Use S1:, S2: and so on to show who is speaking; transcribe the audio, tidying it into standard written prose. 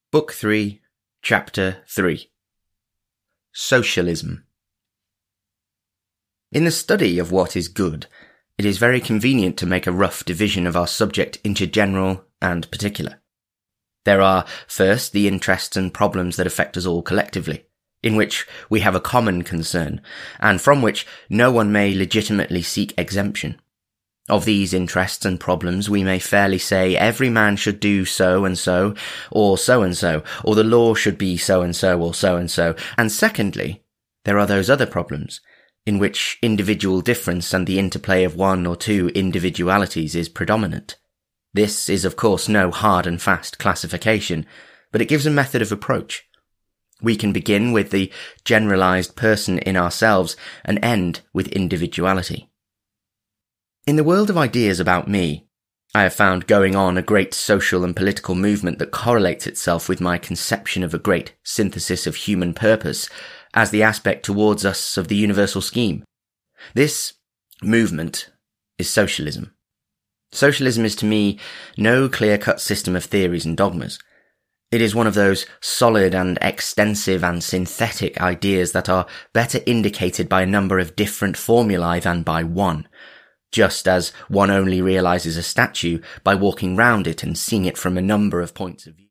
S1: Book 3, Chapter 3. Socialism. In the study of what is good, it is very convenient to make a rough division of our subject into general and particular. There are, first, the interests and problems that affect us all collectively, in which we have a common concern, and from which no one may legitimately seek exemption. Of these interests and problems we may fairly say every man should do so and so, or the law should be so and so, or so. And secondly, there are those other problems, in which individual difference and the interplay of one or two individualities is predominant. This is of course no hard and fast classification, but it gives a method of approach. We can begin with the generalized person in ourselves and end with individuality. In the world of ideas about me, I have found going on a great social and political movement that correlates itself with my conception of a great synthesis of human purpose as the aspect towards us of the universal scheme. This movement is socialism. Socialism is to me no clear-cut system of theories and dogmas. It is one of those solid and extensive and synthetic ideas that are better indicated by a number of different formulae than by one, just as one only realizes a statue by walking round it and seeing it from a number of points of view.